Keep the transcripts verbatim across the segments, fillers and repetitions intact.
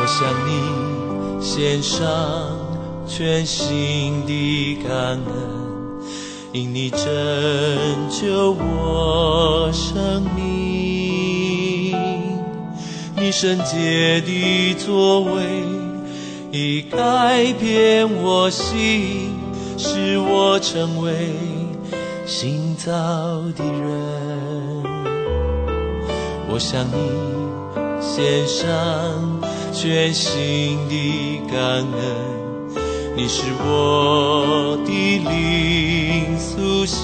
向你献上全心的感恩，因你拯救我生命，你圣洁的作为已改变我心，使我成为新造的人。我向你献上全心的感恩，你使我的灵苏醒，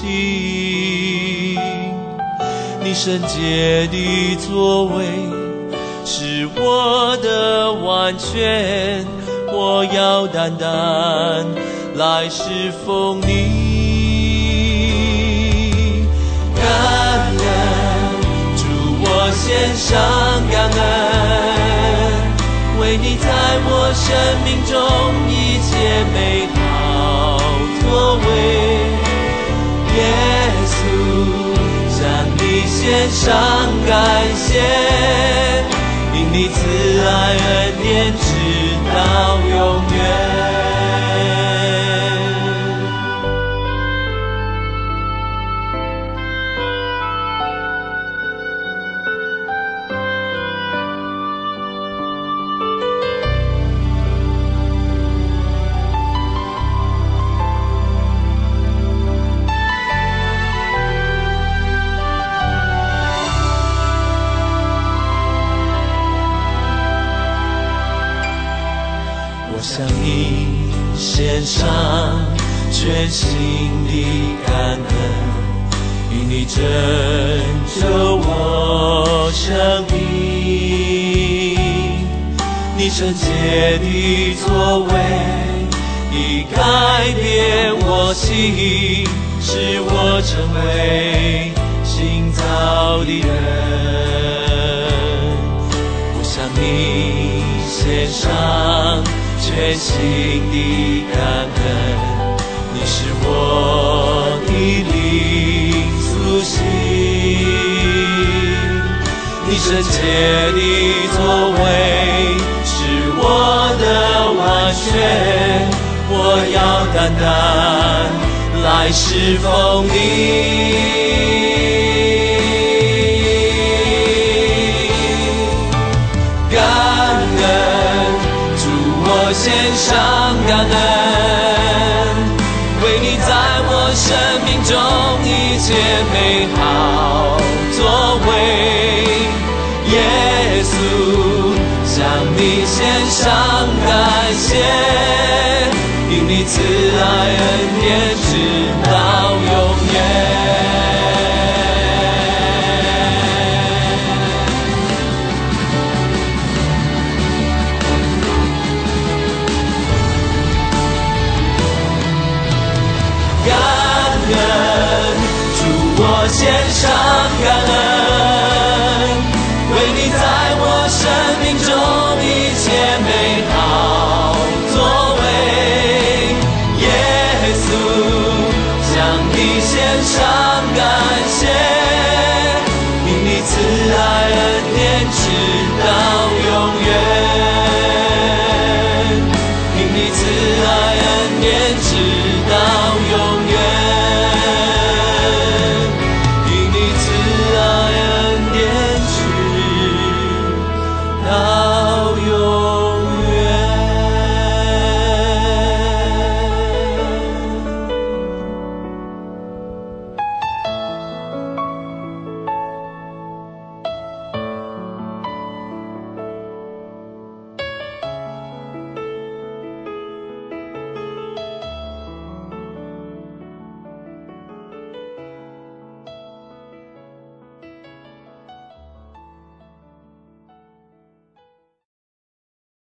你圣洁的作为是我的完全，我要单单来侍奉你。感恩主，我献上感恩，为你在我生命中一切美好作为。耶稣，向你献上感谢，因你慈爱恩典直到永远。向你献上全心的感恩，因你拯救我生命，你圣洁的作为已改变我心，使我成为新造的人。我向你献上全心的感恩，你使我的灵苏醒，你圣洁的作为是我的完全，我要单单来侍奉你。献上感恩，为你在我生命中一切美好作为。耶稣，向你献上感谢，因你慈爱恩典